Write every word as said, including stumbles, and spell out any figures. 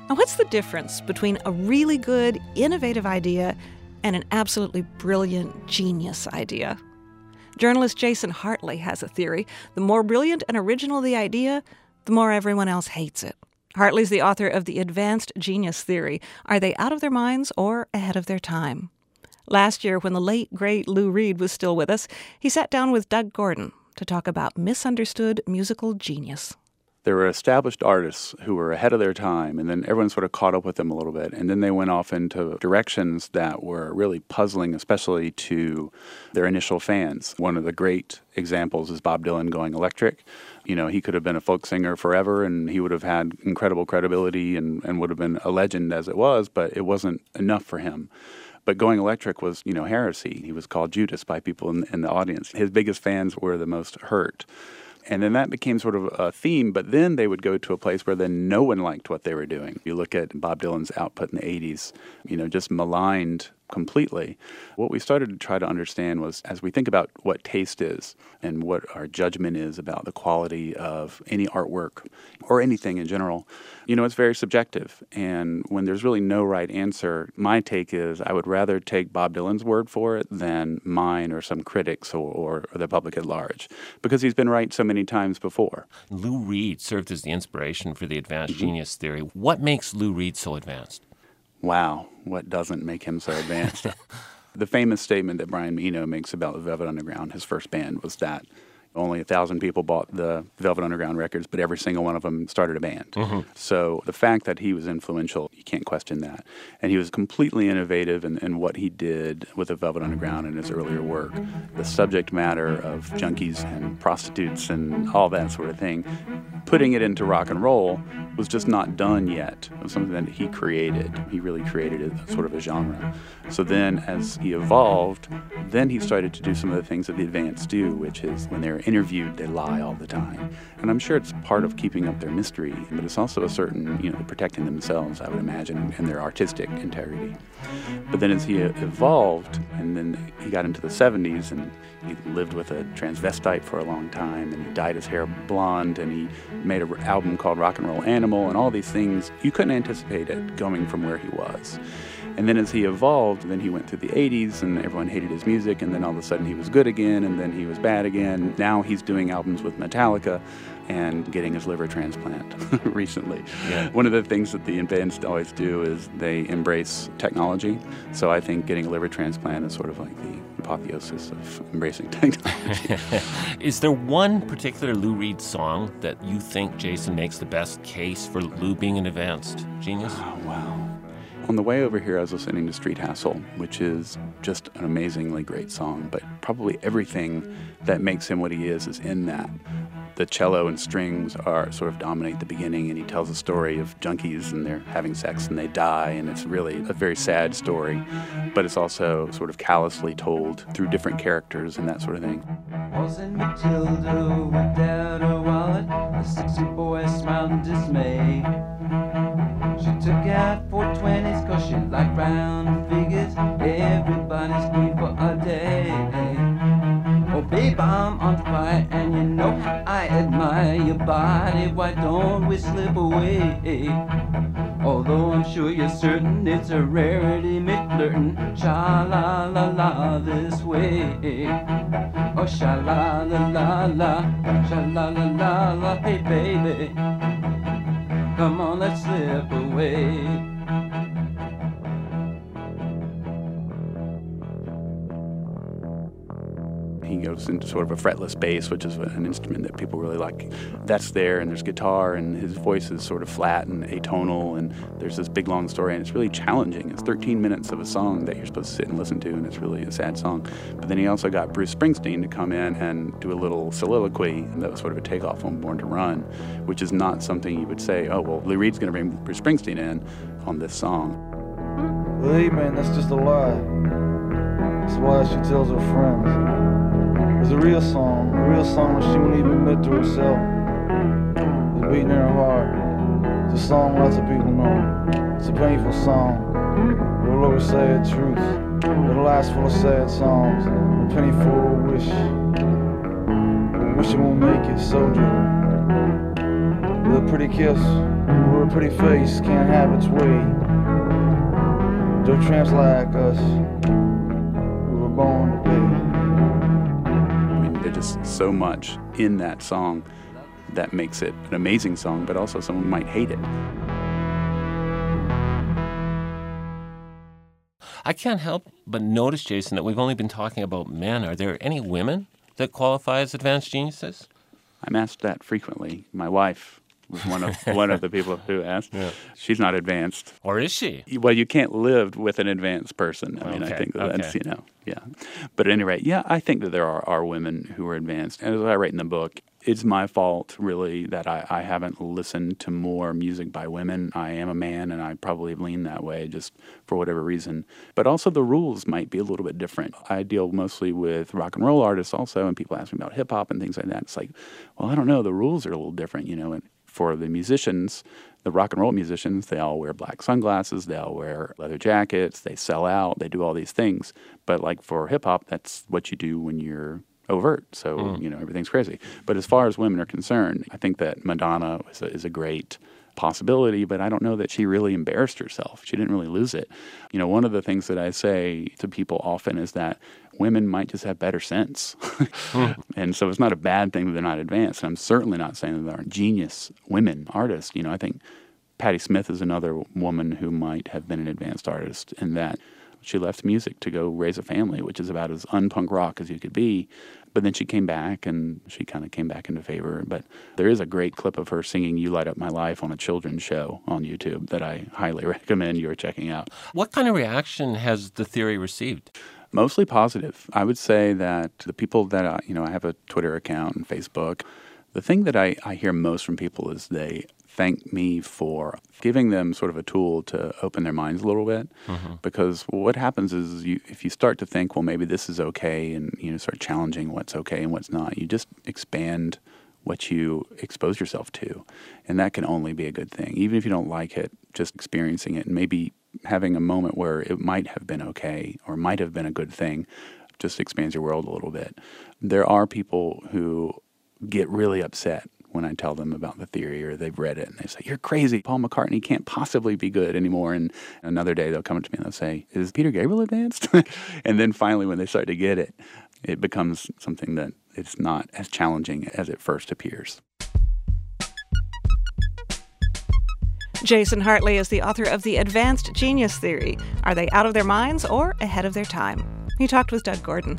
Now, what's the difference between a really good, innovative idea and an absolutely brilliant, genius idea? Journalist Jason Hartley has a theory. The more brilliant and original the idea, the more everyone else hates it. Hartley's the author of The Advanced Genius Theory. Are they out of their minds or ahead of their time? Last year, when the late, great Lou Reed was still with us, he sat down with Doug Gordon to talk about misunderstood musical genius. There were established artists who were ahead of their time, and then everyone sort of caught up with them a little bit. And then they went off into directions that were really puzzling, especially to their initial fans. One of the great examples is Bob Dylan going electric. You know, he could have been a folk singer forever, and he would have had incredible credibility and, and would have been a legend as it was, but it wasn't enough for him. But going electric was, you know, heresy. He was called Judas by people in, in the audience. His biggest fans were the most hurt. And then that became sort of a theme, but then they would go to a place where then no one liked what they were doing. You look at Bob Dylan's output in the eighties, you know, just maligned completely. What we started to try to understand was, as we think about what taste is and what our judgment is about the quality of any artwork or anything in general, you know, it's very subjective. And when there's really no right answer, my take is I would rather take Bob Dylan's word for it than mine or some critics or, or, or the public at large, because he's been right so many times before. Lou Reed served as the inspiration for the advanced mm-hmm. genius theory. What makes Lou Reed so advanced? Wow, what doesn't make him so advanced? The famous statement that Brian Eno makes about the Velvet Underground, his first band, was that only a thousand people bought the Velvet Underground records, but every single one of them started a band. Mm-hmm. So the fact that he was influential, you can't question that. And he was completely innovative in, in what he did with the Velvet Underground in his earlier work. The subject matter of junkies and prostitutes and all that sort of thing, putting it into rock and roll was just not done yet. It was something that he created. He really created a sort of a genre. So then as he evolved, then he started to do some of the things that the advanced do, which is when they're interviewed, they lie all the time. And I'm sure it's part of keeping up their mystery, but it's also a certain, you know, protecting themselves, I would imagine, and their artistic integrity. But then as he evolved, and then he got into the seventies, and he lived with a transvestite for a long time, and he dyed his hair blonde, and he made an album called Rock and Roll Animal, and all these things, you couldn't anticipate it going from where he was. And then as he evolved, then he went through the eighties, and everyone hated his music, and then all of a sudden he was good again, and then he was bad again. Now he's doing albums with Metallica and getting his liver transplant recently. Yeah. One of the things that the advanced always do is they embrace technology. So I think getting a liver transplant is sort of like the apotheosis of embracing technology. Is there one particular Lou Reed song that you think, Jason, makes the best case for Lou being an advanced genius? Oh, wow. On the way over here, I was listening to Street Hassle, which is just an amazingly great song, but probably everything that makes him what he is is in that. The cello and strings are sort of dominate the beginning, and he tells a story of junkies and they're having sex and they die, and it's really a very sad story, but it's also sort of callously told through different characters and that sort of thing. Wasn't Matilda without her wallet? The sexy boy smiled in dismay. She took out four twenties cause she liked round figures. Everybody's free for a day. Oh babe, I'm on fire and you know I admire your body. Why don't we slip away? Although I'm sure you're certain it's a rarity, me flirting sha-la-la-la this way. Oh sha-la-la-la-la, sha-la-la-la-la, hey baby, come on, let's slip away. He goes into sort of a fretless bass, which is an instrument that people really like. That's there, and there's guitar, and his voice is sort of flat and atonal, and there's this big, long story, and it's really challenging. It's thirteen minutes of a song that you're supposed to sit and listen to, and it's really a sad song. But then he also got Bruce Springsteen to come in and do a little soliloquy, and that was sort of a takeoff on Born to Run, which is not something you would say, oh, well, Lou Reed's going to bring Bruce Springsteen in on this song. Well, hey, man, that's just a lie. That's why she tells her friends. It's a real song, a real song when she wouldn't even admit to herself. It's beating in her heart. It's a song lots of people know. It's a painful song. It'll always say the truth. It'll last full of sad songs. A penny for a wish. A wish it won't make it, soldier. with a pretty kiss or a pretty face can't have its way. They're tramps like us, we were born to pay. I mean, there's just so much in that song that makes it an amazing song, but also someone might hate it. I can't help but notice, Jason, that we've only been talking about men. Are there any women that qualify as advanced geniuses? I'm asked that frequently. My wife was one of one of the people who asked. Yeah. She's not advanced. Or is she? Well, you can't live with an advanced person. I mean, Okay, I think that that's, okay. you know, yeah. But at any rate, yeah, I think that there are, are women who are advanced. As I write in the book, it's my fault, really, that I, I haven't listened to more music by women. I am a man, and I probably lean that way just for whatever reason. But also the rules might be a little bit different. I deal mostly with rock and roll artists also, and people ask me about hip-hop and things like that. It's like, well, I don't know. The rules are a little different, you know. And for the musicians, the rock and roll musicians, they all wear black sunglasses, they all wear leather jackets, they sell out, they do all these things. But like for hip-hop, that's what you do when you're overt. So, mm. you know, everything's crazy. But as far as women are concerned, I think that Madonna is a, is a great possibility, but I don't know that she really embarrassed herself. She didn't really lose it. You know, one of the things that I say to people often is that women might just have better sense. mm. And so it's not a bad thing that they're not advanced. And I'm certainly not saying that there aren't genius women artists. You know, I think Patti Smith is another woman who might have been an advanced artist in that she left music to go raise a family, which is about as un-punk rock as you could be. But then she came back, and she kind of came back into favor. But there is a great clip of her singing You Light Up My Life on a children's show on YouTube that I highly recommend you're checking out. What kind of reaction has the theory received? Mostly positive. I would say that the people that, I, you know, I have a Twitter account and Facebook. The thing that I, I hear most from people is they thank me for giving them sort of a tool to open their minds a little bit. Mm-hmm. Because what happens is you, if you start to think, well, maybe this is okay, and you know, start challenging what's okay and what's not, you just expand what you expose yourself to. And that can only be a good thing. Even if you don't like it, just experiencing it and maybe having a moment where it might have been okay or might have been a good thing just expands your world a little bit. There are people who get really upset when I tell them about the theory, or they've read it and they say, you're crazy. Paul McCartney can't possibly be good anymore. And another day they'll come up to me and they'll say, is Peter Gabriel advanced? And then finally when they start to get it, it becomes something that it's not as challenging as it first appears. Jason Hartley is the author of The Advanced Genius Theory. Are they out of their minds or ahead of their time? He talked with Doug Gordon.